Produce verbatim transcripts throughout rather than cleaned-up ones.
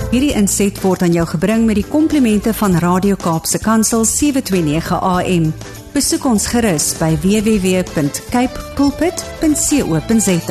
Hierdie inset word aan jou gebring met die komplimente van Radio Kaapse Kansel sewe twee nege A M. Besoek ons gerus by w w w punt cape pulpit punt co punt za.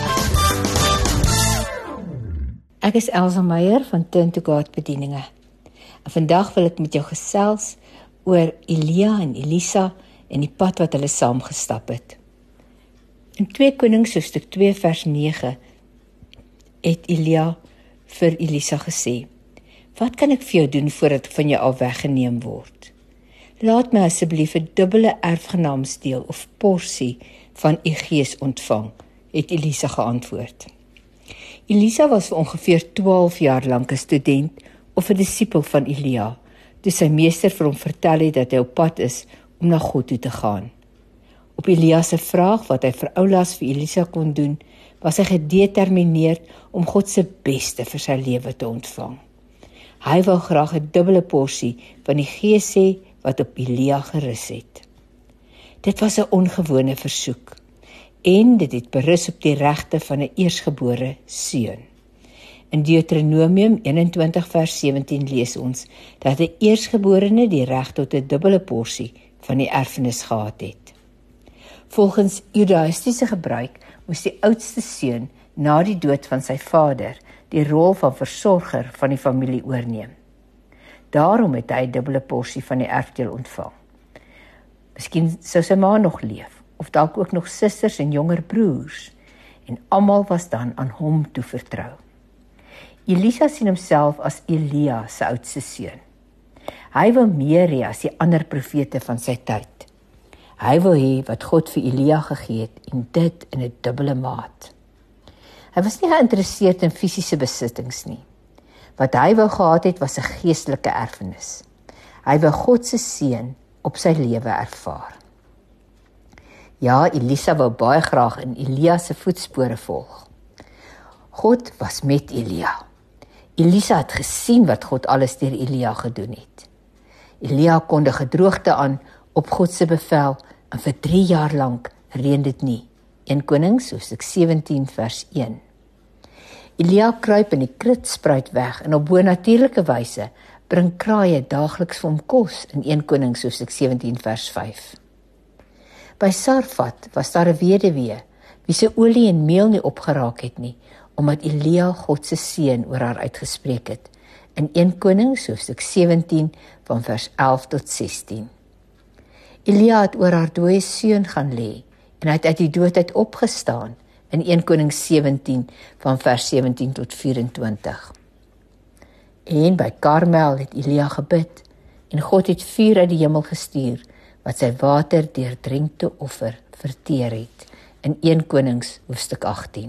Ek is Elsa Meyer van Turn to God Bedieninge. En vandag wil ek met jou gesels oor Elia en Elisa en die pad wat hulle saam gestap het. In twee Konings hoofstuk twee vers nege het Elia vir Elisa gesê: "Wat kan ek vir jou doen voordat ek van jou af weggeneem word? Laat my asseblief 'n dubbele erfgenaamsdeel of porsie van u gees ontvang," het Elisa geantwoord. Elisa was vir ongeveer twaalf jaar lank 'n student of 'n disipel van Elia, toe sy meester vir hom vertel het dat hy op pad is om na God toe te gaan. Op Elia se vraag wat hy vir Oulas vir Elisa kon doen, was hy gedetermineerd om God se beste vir sy lewe te ontvang. Hy wou graag 'n dubbele porsie van die gees hê wat op Elia gerus het. Dit was 'n ongewone versoek, en dit het berus op die regte van 'n eersgebore seun. In Deuteronomium eenentwintig vers sewentien lees ons dat 'n eersgeborene die reg tot 'n dubbele porsie van die erfenis gehad het. Volgens Judaïstiese gebruik moes die oudste seun na die dood van sy vader die rol van versorger van die familie oorneem. Daarom het hy 'n dubbele porsie van die erfdeel ontvang. Miskien sou sy ma nog leef, of dalk ook nog susters en jonger broers, en almal was dan aan hom toevertrou. Elisa sien homself as Elia se oudste seun. Hy wil meer hê as die ander profete van sy tyd. Hy wil hê wat God vir Elia gegee het, en dit in 'n dubbele maat. Hy was nie geïnteresseerd in fisiese besittings nie. Wat hy wou gehad het, was 'n geestelike erfenis. Hy wou God se seën op sy lewe ervaar. Ja, Elisa wou baie graag in Elia se voetspore volg. God was met Elia. Elisa het gesien wat God alles deur Elia gedoen het. Elia kondig droogte aan op God se bevel, en vir drie jaar lank reën dit nie. Eerste Konings hoofstuk sewentien vers een. Elia kruip in die kritspruit weg, en op bonatuurlike wyse bring kraaie daagliks vir hom kos in Eerste Konings hoofstuk sewentien vers vyf. By Sarfat was daar 'n weduwee wie se olie en meel nie opgeraak het nie, omdat Elia God se seën oor haar uitgespreek het in Eerste Konings hoofstuk sewentien van vers elf tot sestien. Elia het oor haar dooie seun gaan lê, en hy het uit die dood uit opgestaan in Eerste Konings sewentien van vers sewentien tot vyf-en-twintig. En by Karmel het Elia gebid, en God het vuur uit die hemel gestuur, wat sy water deur drinkte offer verteer het in Eerste Konings hoofstuk agttien.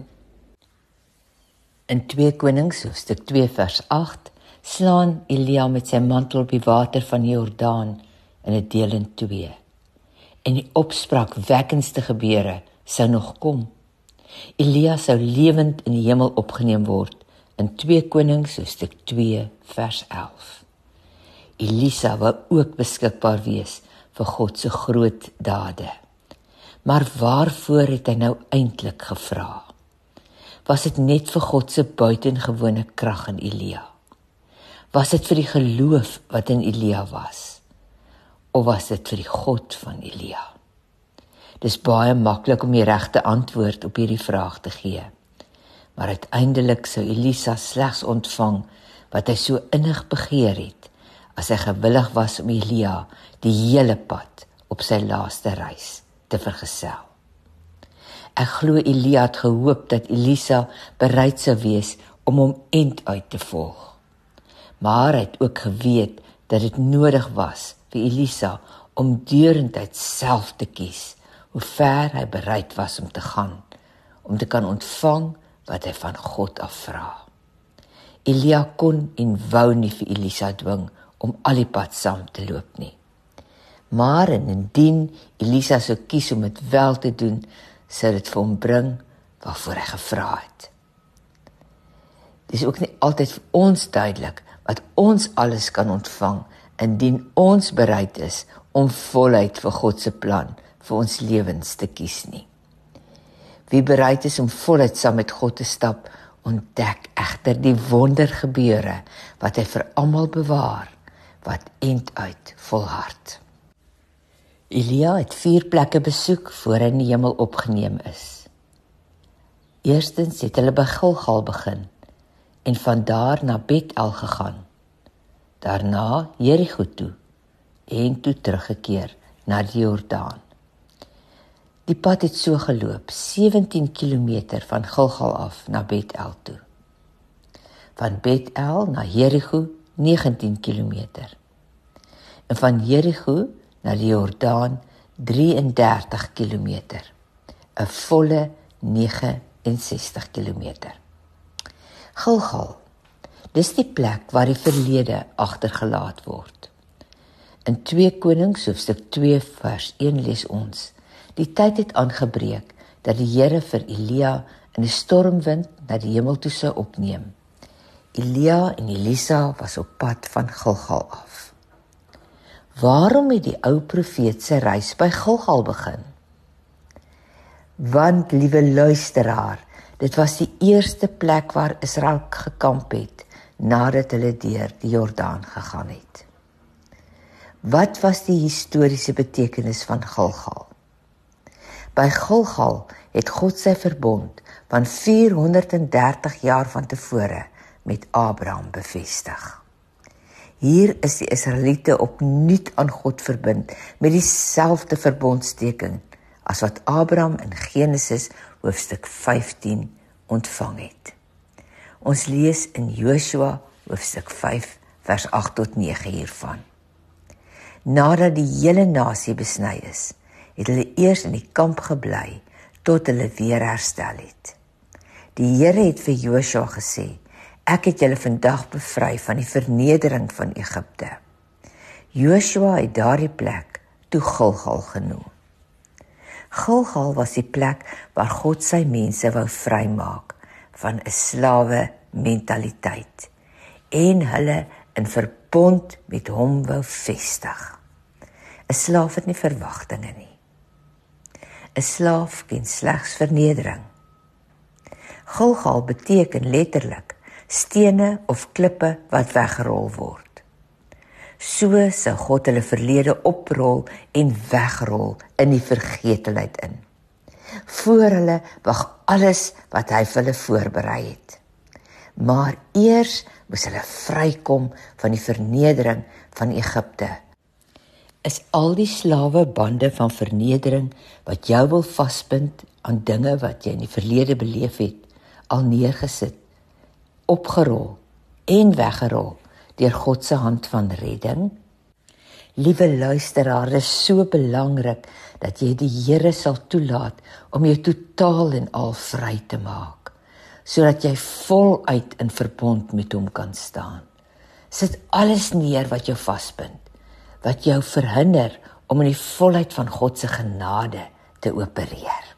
In Tweede Konings hoofstuk twee vers agt slaan Elia met sy mantel op die water van die Jordaan in 'n deel in twee. En die opspraakwekkendste gebeure sou nog kom. Elia sou lewend in die hemel opgeneem word in Tweede Konings hoofstuk twee vers elf. Elisa wou ook beskikbaar wees vir God se groot dade. Maar waarvoor het hy nou eintlik gevra? Was dit net vir God se buitengewone krag in Elia? Was dit vir die geloof wat in Elia was? Of was dit vir die God van Elia? Dis baie maklik om die regte antwoord op hierdie vraag te gee. Maar uiteindelik sou Elisa slegs ontvang wat hy so innig begeer het, as hy gewillig was om Elia die hele pad op sy laaste reis te vergesel. Ek glo Elia het gehoop dat Elisa bereid sou wees om hom end uit te volg. Maar hy het ook geweet dat dit nodig was vir Elisa om deurentyd self te kies hoe ver hy bereid was om te gaan, om te kan ontvang wat hy van God af vra. Elia kon en wou nie vir Elisa dwing om al die pad saam te loop nie. Maar en indien Elisa sou kies om dit wel te doen, sou dit vir hom bring waarvoor hy gevra het. Dit is ook nie altyd vir ons duidelik wat ons alles kan ontvang indien ons bereid is om voluit vir God se plan vir ons lewens te kies nie. Wie bereid is om voluit saam met God te stap, ontdek egter die wondergebeure wat hy vir almal bewaar, wat end uit volhard. Elia het vier plekke besoek voor hy in die hemel opgeneem is. Eerstens het hulle by Gilgal begin en van daar na Bethel gegaan. Daarna Jerigo toe en toe teruggekeer na die Jordaan. Die pad het so geloop, sewentien kilometer van Gilgal af na Bethel toe. Van Bethel na Jerigo, negentien kilometer. En van Jerigo na die Jordaan, drieëndertig kilometer. 'n volle negenensestig kilometer. Gilgal, dis die plek waar die verlede agtergelaat word. In twee Konings hoofstuk twee vers een lees ons: Die tyd het aangebreek dat die Here vir Elia in 'n stormwind na die hemel toe sou opneem. Elia en Elisa was op pad van Gilgal af. Waarom het die ou profeet sy reis by Gilgal begin? Want, liewe luisteraar, dit was die eerste plek waar Israel gekamp het nadat hulle deur die Jordaan gegaan het. Wat was die historiese betekenis van Gilgal? By Gilgal het God sy verbond van vierhonderddertig jaar van tevore met Abraham bevestig. Hier is die Israeliete opnuut aan God verbind met dieselfde verbondsteken as wat Abraham in Genesis hoofstuk vyftien ontvang het. Ons lees in Joshua hoofstuk vyf vers agt tot nege hiervan. Nadat die hele nasie besny is, het hulle eers in die kamp gebly tot hulle weer herstel het. Die Here het vir Joshua gesê: Ek het julle vandag bevry van die vernedering van Egipte. Joshua het daardie plek toe Gilgal genoem. Gilgal was die plek waar God sy mense wou vrymaak van 'n slawe mentaliteit en hulle in verbond met hom wou vestig. 'n Slaaf het nie verwagtinge nie. 'n Slaaf ken slegs vernedering. Gilgal beteken letterlik stene of klippe wat weggerol word. So sou God hulle verlede oprol en wegrol in die vergetelheid in. Voor hulle wag alles wat hy vir hulle voorberei het. Maar eers moes hulle vrykom van die vernedering van Egipte. Is al die slawebande van vernedering wat jou wil vasbind aan dinge wat jy in die verlede beleef het, al neergesit, opgerol en weggerol deur God se hand van redding? Liewe luisteraar, dit is so belangrik dat jy die Here sal toelaat om jou totaal en al vry te maak, sodat jy voluit in verbond met hom kan staan. Sit alles neer wat jou vasbind, wat jou verhinder om in die volheid van God se genade te opereer.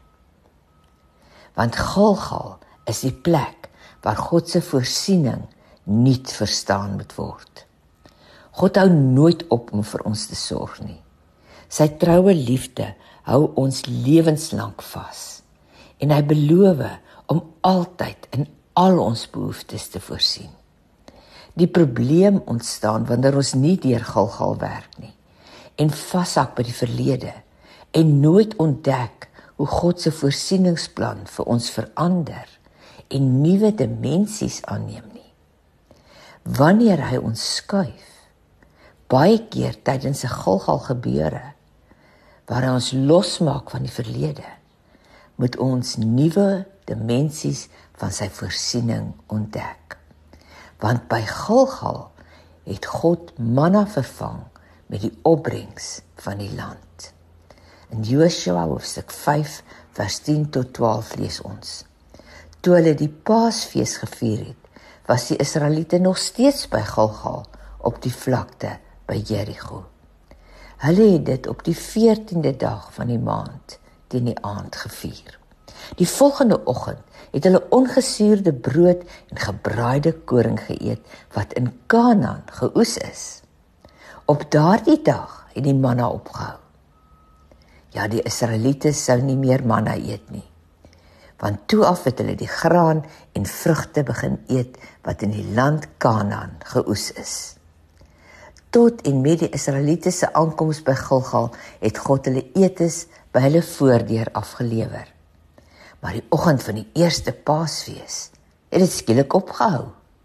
Want Gilgal is die plek waar God se voorsiening nuut verstaan moet word. God hou nooit op om vir ons te sorg nie. Sy troue liefde hou ons lewenslank vas en hy beloof om altyd in al ons behoeftes te voorsien. Die probleem ontstaan wanneer ons nie deur Gilgal werk nie en vashak by die verlede en nooit ontdek hoe God se voorsieningsplan vir ons verander en nuwe dimensies aanneem nie. Wanneer hy ons skuif, baie keer tydens 'n Gilgal gebeure, waar hy ons losmaak van die verlede, moet ons nuwe dimensies van sy voorsiening ontdek. Want by Gilgal het God manna vervang met die opbrengs van die land. In Joshua hoofstuk vyf vers tien tot twaalf lees ons: Toe hulle die Paasfees gevier het, was die Israeliete nog steeds by Gilgal op die vlakte by Jerigo. Hulle het dit op die veertiende dag van die maand teen die aand gevier. Die volgende oggend het hulle ongesuurde brood en gebraaide koring geëet wat in Kanaan geoes is. Op daardie dag het die manna opgehou. Ja, die Israeliete sou nie meer manna eet nie. Van toe af het hulle die graan en vrugte begin eet wat in die land Kanaan geoes is. Tot en met die Israeliete se aankoms by Gilgal het God hulle etes by hulle voordeur afgelewer. Maar die oggend van die eerste Paasfees het dit skielik opgehou.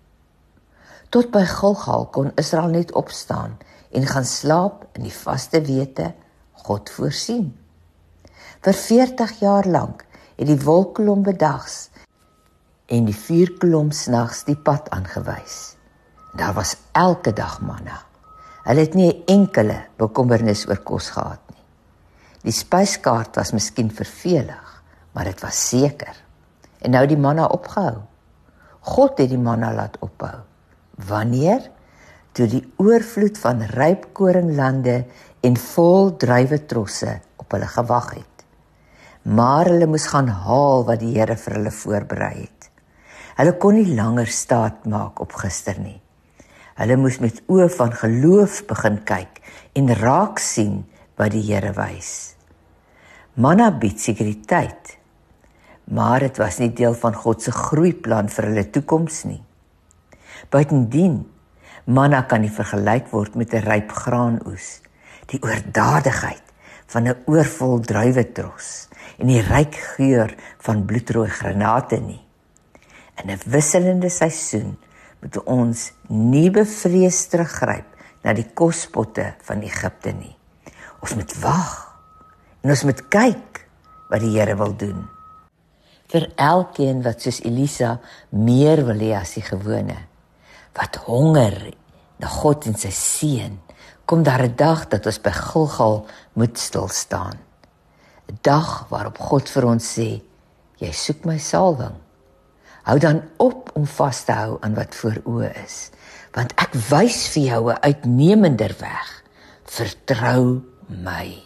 Tot by Gilgal kon Israel net opstaan en gaan slaap in die vaste wete God voorsien. Vir veertig jaar lank het die wolkkolom bedags en die vuurkolom snags die pad aangewys. Daar was elke dag manna. Hulle het nie 'n enkele bekommernis oor kos gehad nie. Die spyskaart was miskien vervelig, maar dit was seker. En nou die manna opgehou. God het die manna laat ophou. Wanneer? Toe die oorvloed van rypkoringlande en vol druiwetrosse op hulle gewag het. Maar hulle moes gaan haal wat die Here vir hulle voorberei het. Hulle kon nie langer staat maak op gister nie. Hulle moes met oë van geloof begin kyk en raak sien wat die Here wys. Manna bied sekuriteit, maar dit was nie deel van God se groeiplan vir hulle toekoms nie. Buitendien, manna kan nie vergelyk word met 'n ryp graanoes, die oordadigheid van 'n oorvol druiwetros en die ryk geur van bloedrooi granate nie. In 'n wisselende seisoen moet ons nie bevrees teruggryp na die kospotte van Egipte nie. Ons moet wag en ons moet kyk wat die Here wil doen. Vir elkeen wat soos Elisa meer wil hê as die gewone, wat honger na God en sy seën, kom daar 'n dag dat ons by Gilgal moet stil staan. 'n Dag waarop God vir ons sê, jy soek my salwing. Hou dan op om vas te hou aan wat voor oë is, want ek wys vir jou 'n uitnemender weg. Vertrou my.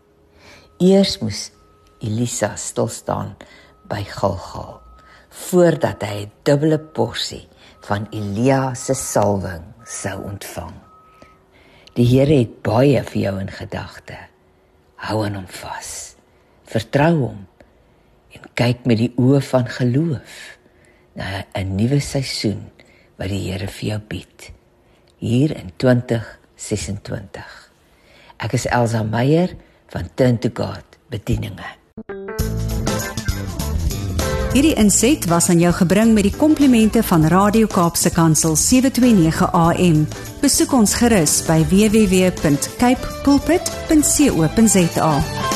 Eers moes Elisa stil staan by Gilgal, voordat hy 'n dubbele porsie van Elia se salwing sou ontvang. Die Here het baie vir jou in gedagte. Hou aan hom vas. Vertrou hom en kyk met die oë van geloof na 'n nuwe seisoen wat die Here vir jou bied hier in twintig ses en twintig. Ek is Elsa Meyer van Turn to God Bedieninge. Hierdie inset was aan jou gebring met die komplimente van Radio Kaapse Kansel sewe twee nege A M. Besoek ons gerus by w w w punt cape pulpit punt co punt za.